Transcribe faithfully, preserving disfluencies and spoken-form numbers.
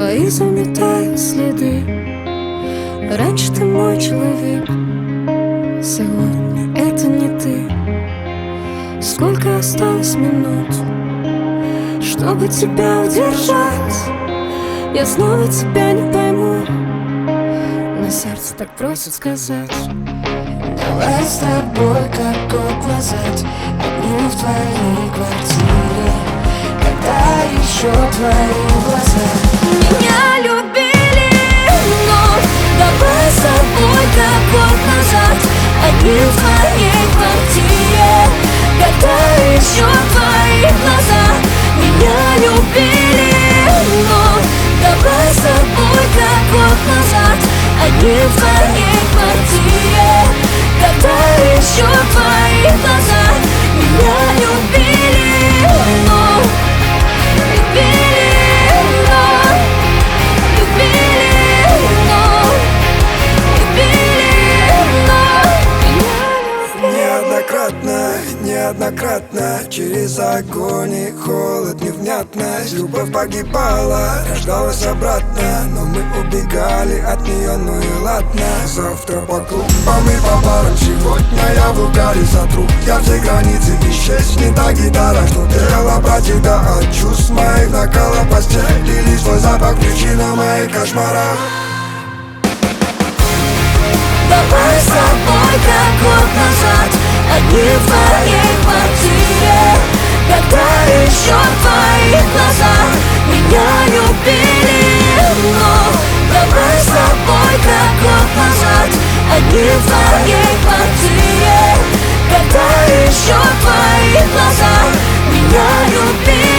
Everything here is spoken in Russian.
твои заметают следы. Раньше ты мой человек, сегодня это не ты. Сколько осталось минут, чтобы тебя удержать? Я снова тебя не пойму, но сердце так просит сказать: давай с тобой, как год назад, одни в твоей квартире, когда еще твои глаза меня любили. Но давай с тобой, как год назад, одни в твоей квартире, когда еще твои глаза меня любили. Но давай с тобой, как год назад, одни в твоей квартире, когда еще твои глаза меня любили. Но любили, но любили, но любили, но неоднократно, неоднократно через огонь и холод, невнятность. Любовь погибала, рождалась обратно, но мы убегали от нее, ну и ладно. Завтра по клубам и по барам, сегодня я в угаре сотру. Я все границы, исчезнет та гитара, что пела про тебя от чувств моих. Накала постели, лишь твой запах, причина моих кошмаров. давай с тобой, как год назад, одни в твоей квартире, когда еще твои глаза меня любили. Но давай с тобой, как год назад, одни в твоей квартире, когда еще твои глаза меня любили.